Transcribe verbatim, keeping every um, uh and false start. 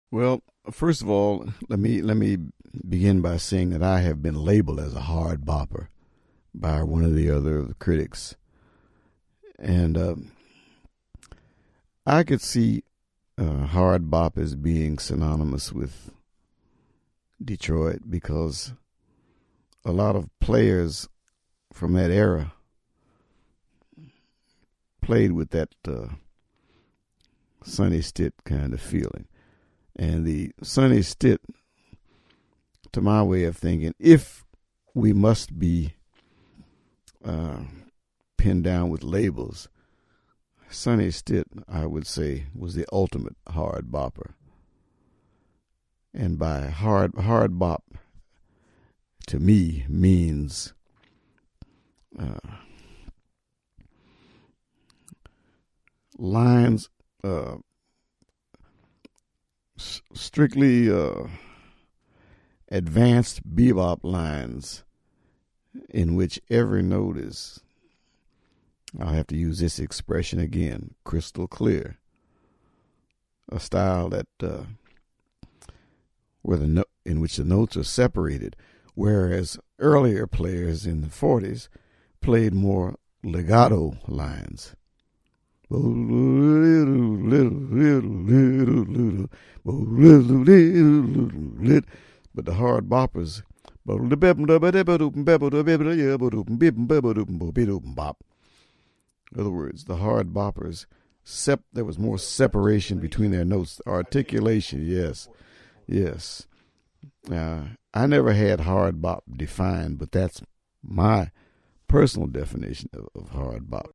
Well, first of all, let me let me begin by saying that I have been labeled as a hard bopper by one of the other critics, and uh, I could see uh, hard bop as being synonymous with Detroit because a lot of players from that era played with that uh, Sonny Stitt kind of feeling. And the Sonny Stitt, to my way of thinking, if we must be uh, pinned down with labels, Sonny Stitt, I would say, was the ultimate hard bopper. And by hard hard bop, to me, means uh, lines uh, s- strictly uh, advanced bebop lines in which every note is, I'll have to use this expression again, crystal clear. A style that uh, where the no- in which the notes are separated, whereas earlier players in the forties played more legato lines. But the hard boppers, in other words, the hard boppers, sep- there was more separation between their notes. Articulation, yes, yes. Uh, I never had hard bop defined, but that's my personal definition of, of hard bop.